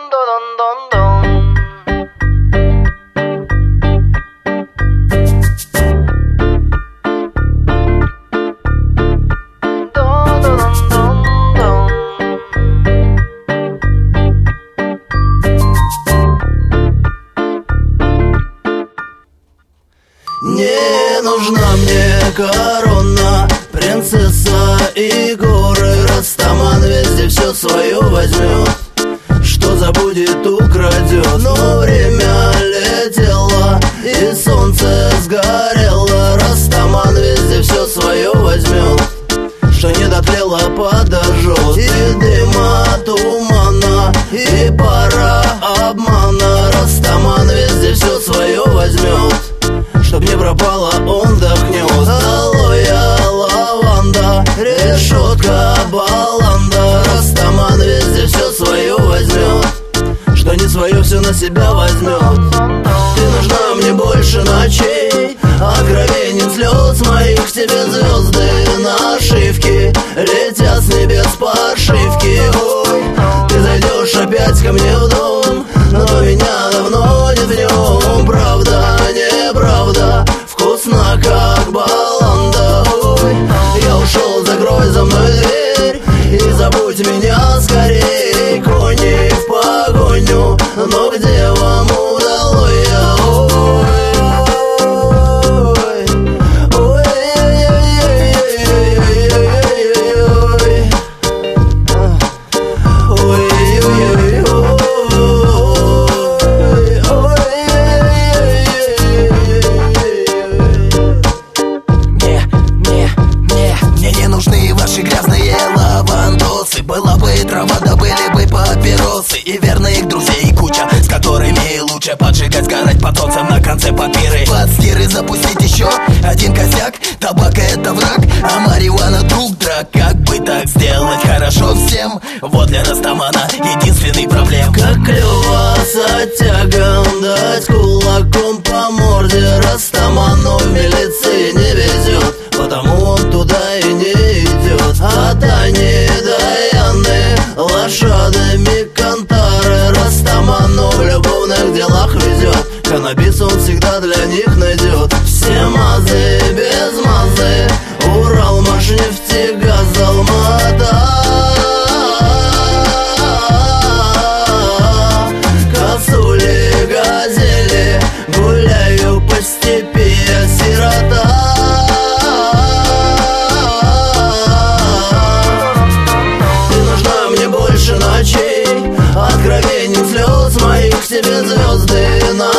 Не нужна мне корона, принцесса и горы. Растаман везде все свое возьмет, что забудет, украдет. Но время летело и солнце сгорело. Растаман везде все свое возьмет, что не дотлело, подожжет. И дыма, тумана, и пара обмана. Растаман везде все свое возьмет, чтоб не пропало, он вдохнет. Алоэ, лаванда, решетка, баланда. Растаман везде все свое возьмет, что не свое, все на себя возьмет. Ты нужна мне больше ночей, откровенен слез моих. К тебе звезды нашивки летят с небес подшивки. Ой, ты зайдешь опять ко мне в дом, но меня давно нет в нем. Правда, неправда, вкусно как баланда. Ой, я ушел, закрой за мной дверь и забудь меня скорей. Кони в погоню, но где вам удалось? Была бы и трава, да были бы папиросы и верных друзей куча, с которыми лучше поджигать, сгорать под солнцем на конце папиры. Под стиры запустить еще один косяк. Табак это враг, а марихуана друг драк. Как бы так сделать хорошо всем? Вот для Растамана единственный проблем. Как клево с оттягом дать кулаком по морде. Растаману в милиции не везет, потому он туда и не идет. А Тани, Даяны, лошадами кантары. Растаману в любовных делах везет, каннабис он всегда для них найдет. Все мазы без мазы, Урал, Машнефтегаз, Алмата. Косули, газели, гуляю по степи, я сирота. Ночей, откровенен слез моих. К тебе звезды на